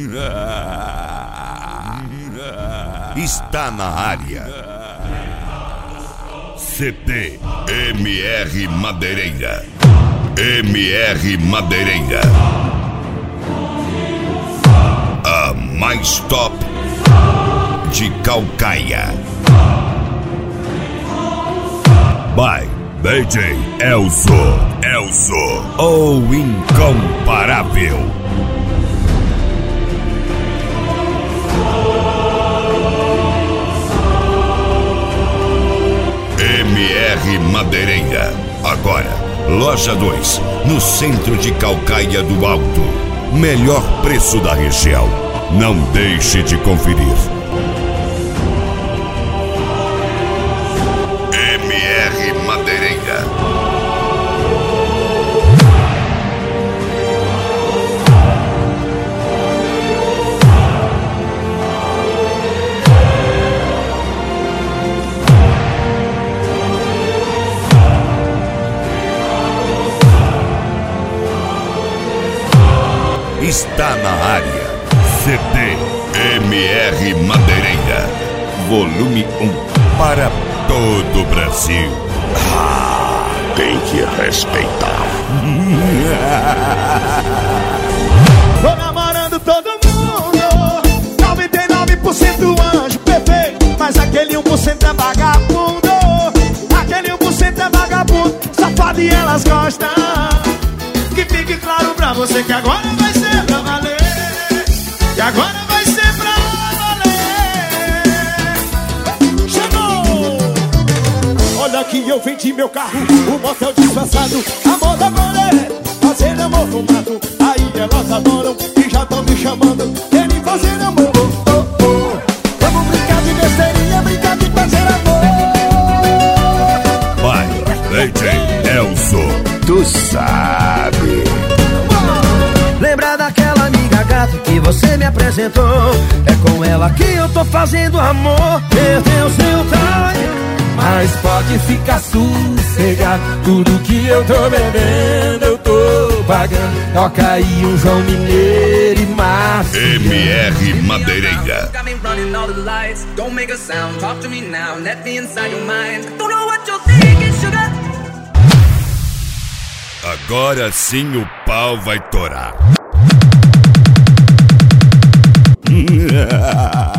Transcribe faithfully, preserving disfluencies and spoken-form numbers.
Está na área. C D M R Madeireira. M R Madeireira. A mais top de Caucaia. By D J Elzo. Elzo, o incomparável. M R Madeireira. Agora, loja dois, no centro de Caucaia do Alto. Melhor preço da região. Não deixe de conferir. M R Madeireira. Está na área. C D M R Madeireira. Volume um para todo o Brasil. Ah, tem que respeitar. Tô namorando todo mundo, noventa e nove por cento anjo perfeito, mas aquele um por cento é vagabundo. Aquele um por cento é vagabundo, safado e elas gostam. Que fique claro pra você que agora vai ser pra valer. E agora vai ser pra valer. Chegou! Olha que eu vendi meu carro, o motel disfarçado, amor da mulher, fazer amor no mato. Aí elas adoram e já tão me chamando, querem fazer amor. Oh, oh, oh. Vamos brincar de besteirinha, brincar de fazer amor. Vai, D J Elzo, tu sabe. Lembra daquela amiga gata que você me apresentou? É com ela que eu tô fazendo amor. Perdeu seu time, mas pode ficar sossegado. Tudo que eu tô bebendo eu tô pagando. Toca aí um João Mineiro e Márcio. M R Madeireira. Agora sim o pau vai torar.